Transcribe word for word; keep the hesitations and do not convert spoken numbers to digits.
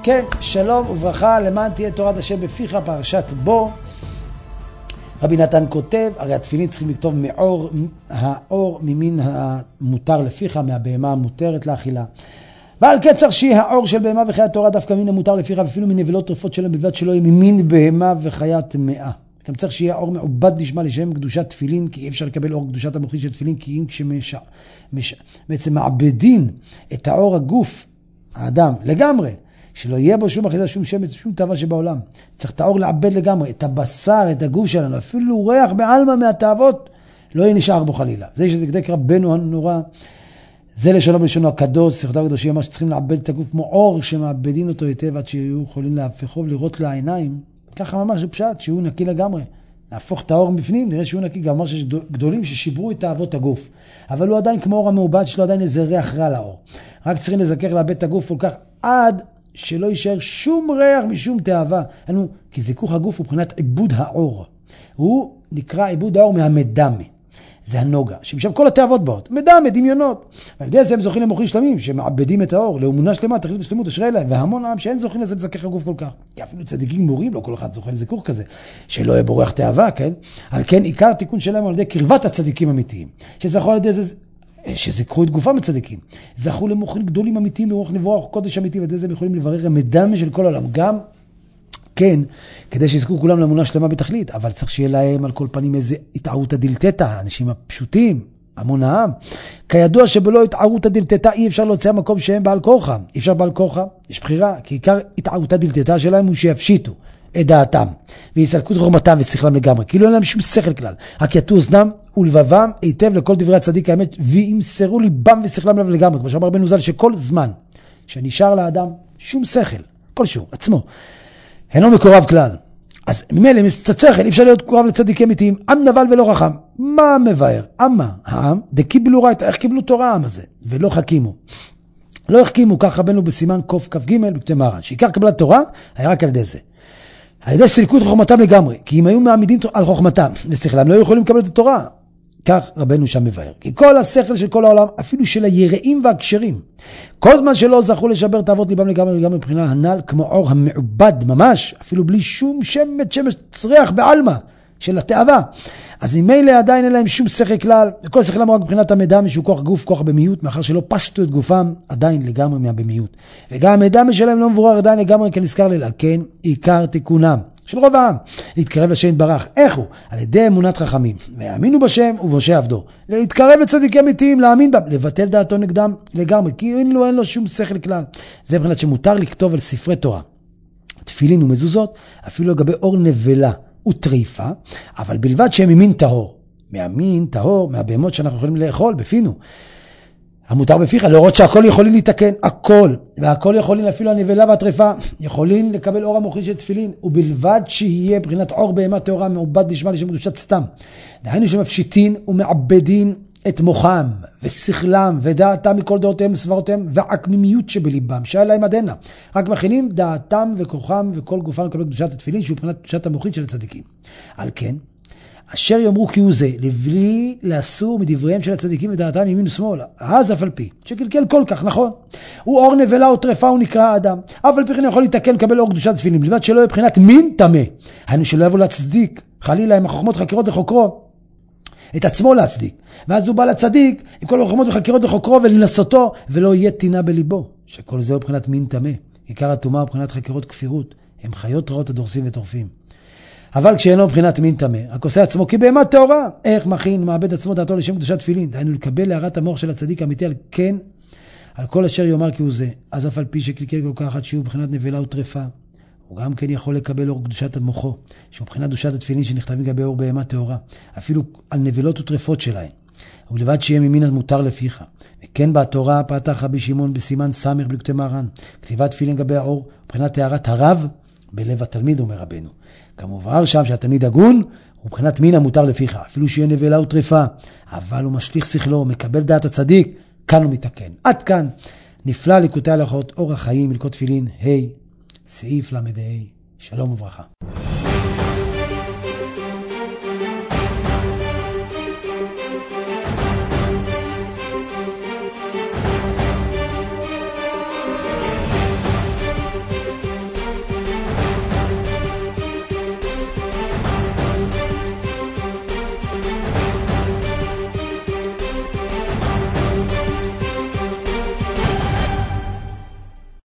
כן, שלום וברכה, למען תהיה תורת השם בפיך, פרשת בו. רבי נתן כותב, הרי התפילין צריכים לכתוב מאור, האור ממין המותר לפיך, מהבהמה המותרת לאכילה. ועל כן צריך שיהיה האור של בהמה וחיית תורה דווקא מין המותר לפיך, ואפילו מנבלות טרפות שלהם בלבד שלא יהיה ממין בהמה וחיית טמאה. גם צריך שיהיה האור מעובד נשמע לשם קדושת תפילין, כי אי אפשר לקבל אור קדושת המוחין של תפילין, כי אם כשמש... מש... בעצם מעבדין את האור הגוף, האדם, לגמרי, שלא יהיה בו שום אחיזה, שום שמץ, שום תאווה שבעולם. צריך את האור לעבד לגמרי, את הבשר, את הגוף שלנו, אפילו ריח בעלמא מהתאוות, לא יהיה נשאר בו חלילה. זה שדקדק רבנו הנורא, זה לשונו בלשונו הקדוש, שיחותיו הקדושים, ממש צריכים לעבד את הגוף כמו אור שמעבדין אותו היטב, עד שיהיו יכולים להפכו ולראות לעיניים. ככה ממש פשט, שהוא נקי לגמרי. להפוך את האור מבפנים, נראה שהוא נקי, גם ממש גדולים ששיברו את תאוות הגוף. אבל הוא עדיין כמו אור המעובד, שלו עדיין איזה ריח רע לאור. רק צריכים לזכר לעבד את הגוף כל כך עד שלא יישאר שום ריח משום תאווה. אנו, כי זיכוך הגוף הוא מבחינת עיבוד האור. הוא נקרא עיבוד האור מהמדמה. זה הנוגה, שמשם כל התאוות באות. מדמה, דמיונות. ועל ידי זה הם זוכים למוחין שלמים, שמעבדים את האור, לאמונה שלמה, תכלית ושלמות אשרי להם. והמון העם שאין זוכים לזה לזכך הגוף כל כך. כי אפילו צדיקים גמורים, לא כל אחד זוכה לזיכוך כזה. שלא יהיה בורח תאווה, כן? על כן, עיקר התיקון שלהם על ידי קרבת הצדיקים אמיתיים. שזכו על ידי זה... שזכרו את גופם הצדיקים, זכו למוחין גדולים אמיתיים ברוח נבואה קודש אמיתי, ועד זה הם יכולים לברר המדמה של כל העולם, גם כן, כדי שיזכו כולם לאמונה שלמה בתכלית, אבל צריך שיהיה להם על כל פנים איזה התערותא דילתתא, האנשים הפשוטים, המון העם, כידוע שבלא התערותא דילתתא אי אפשר להוציא המקום שהם בעל כורחם, אי אפשר בעל כורחם, יש בחירה, כי עיקר התערותא דילתתא שלהם הוא שיפשיטו את דעתם, ויסלקו את חוכמתם ושכלם לגמרי, כאילו אין להם שום שכל כלל, רק יטו אוזנם ולבבם היטב לכל דברי הצדיק האמת, וימסרו ליבם ושכלם לב לגמרי, כמו שאמר רבנו ז"ל, שכל זמן שנשאר לאדם שום שכל, כלשהו, עצמו, אינו מקורב כלל. אז ממילא, אם יש קצת שכל, אי אפשר להיות מקורב לצדיקים אמיתיים, עם נבל ולא חכם. מה מבאר? אמה, העם, דקיבלו רייתא, איך קיבלו תורה העם הזה, ולא חכימו. לא החכימו, כך רבנו בסימן קוף כף ג' בכתבי מרן, שעיקר קבלת תורה היה רק על ידי זה. על ידי שסילקו את חוכמתם לגמרי, כי אם היו מעמידים על חוכמתם ושכלם, לא יכולים לקבל את התורה. כך רבנו שם מבאר. כי כל השכל של כל העולם, אפילו של היראים והקשרים, כל זמן שלא זכו לשבר תאוות ליבם לגמרי לגמרי מבחינה הנ"ל, כמו אור המעובד ממש, אפילו בלי שום שמץ שמץ צריח בעלמא של התאווה. אז אם מילא עדיין אין להם שום שכל כלל, וכל שכלם רק מבחינת המדמה שהוא כוח גוף, כוח במיות, מאחר שלא פשטו את גופם עדיין לגמרי מהבמיות. וגם המדמה שלהם לא מבורר עדיין לגמרי כנזכר לילה. כן, עיקר תיקונם של רוב העם, להתקרב לשם יתברך. איך הוא? על ידי אמונת חכמים, ויאמינו בשם ובמשה עבדו. להתקרב לצדיקים אמיתיים, להאמין בם, לבטל דעתו נגדם לגמרי, כי אין לו, אין לו שום שכל כלל. זה מבחינת שמותר לכתוב על ספרי תורה, תפילין ומזוזות, אפילו לגבי אור נבלה וטריפה, אבל בלבד שהם ממין טהור. מהמין טהור, מהבהמות שאנחנו יכולים לאכול בפינו. המותר בפיך, להראות שהכל יכולים להתקן, הכל, והכל יכולים, אפילו הנבלה והטריפה, יכולים לקבל אור המוחין של תפילין, ובלבד שיהיה בחינת אור בהמה טהורה מעובד נשמע לשם קדושת סתם. דהיינו שמפשיטין ומעבדין את מוחם ושכלם ודעתם מכל דעותיהם וסברותיהם והעקמימיות שבליבם, שהיה להם עד הנה. רק מכינים דעתם וכוחם וכל גופם לקבל קדושת התפילין, שהוא בחינת קדושת המוחין של הצדיקים. על כן, אשר יאמרו כי הוא זה, לבלי לאסור מדבריהם של הצדיקים ודעתם ימין ושמאל, אז אף על פי, שקלקל כל כך, נכון. הוא אור נבלה או טרפה, הוא נקרא האדם. אף על פי כן יכול להתקן, לקבל אור קדושת תפילין, בלבד שלא יהיה בחינת מין טמא. היינו שלא יבוא להצדיק, חלילה עם החוכמות חקירות לחוקרו, את עצמו להצדיק. ואז הוא בא לצדיק, עם כל החוכמות וחקירות לחוקרו ולנסותו, ולא יהיה טינה בליבו, שכל זה הוא בחינת מין טמא. עיקר הטומאה הוא בחינת חקירות כפירות, הם חיות רעות הדורסים וטורפים. אבל כשאינו מבחינת מין טמא, רק עושה עצמו כבהמה טהורה. איך מכין, מעבד עצמו דעתו לשם קדושת תפילין, דהיינו לקבל להארת המוח של הצדיק האמיתי, על כן, על כל אשר יאמר כי הוא זה. אז אף על פי שקלקל כל כך עד שהוא בחינת נבלה וטרפה, הוא גם כן יכול לקבל אור קדושת מוחו, שהוא בחינת קדושת התפילין שנכתבים לגבי אור בהמה טהורה, אפילו על נבלות וטרפות שלהם. ולבד שיהיה ממין המותר לפיך. וכן בתורה פתח רבי שמעון בסימן סמך בכתבי מרן, כתיבת תפילין לגבי האור, בחינת טהרת הרב בלב התלמיד, אומר רבנו. כמובן שם שהתלמיד הגון הוא בחינת מין המותר לפיך, אפילו שיהיה נבלה וטרפה, אבל הוא משליך שכלו, הוא מקבל דעת הצדיק, כאן הוא מתקן. עד כאן נפלא ליקוטי הלכות אור החיים, מלכות תפילין, ה' סעיף למד ה', שלום וברכה.